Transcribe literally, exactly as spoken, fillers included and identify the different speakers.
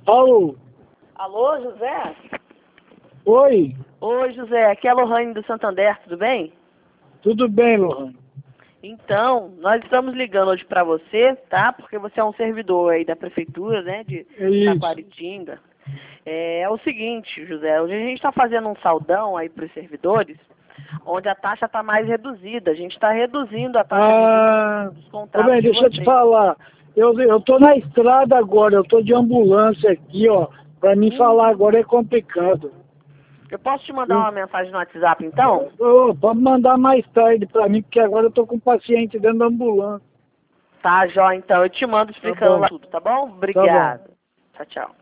Speaker 1: Alô?
Speaker 2: Alô, José?
Speaker 1: Oi?
Speaker 2: Oi, José. Aqui é a Lohane do Santander, tudo bem?
Speaker 1: Tudo bem, Lohane?
Speaker 2: Então, nós estamos ligando hoje para você, tá? Porque você é um servidor aí da prefeitura, né, de
Speaker 1: É isso.
Speaker 2: Taquaritinga. É, é o seguinte, José, hoje a gente está fazendo um saldão aí para os servidores, onde a taxa está mais reduzida. A gente está reduzindo a taxa
Speaker 1: Ah,
Speaker 2: de dos
Speaker 1: ô
Speaker 2: contratos
Speaker 1: bem,
Speaker 2: de
Speaker 1: deixa eu te
Speaker 2: vocês.
Speaker 1: falar. Eu, eu tô na estrada agora, eu tô de ambulância aqui, ó. Pra mim falar
Speaker 2: Hum,
Speaker 1: agora é complicado.
Speaker 2: eu posso te mandar
Speaker 1: Eu,
Speaker 2: uma mensagem no WhatsApp, então?
Speaker 1: eu, pode mandar mais tarde pra mim, porque agora eu tô com um paciente dentro da ambulância.
Speaker 2: Tá, Jó, então. Eu te mando
Speaker 1: Tá
Speaker 2: explicando
Speaker 1: bom,
Speaker 2: lá tudo, tá bom?
Speaker 1: tá bom.
Speaker 2: Obrigada. Tchau, tchau.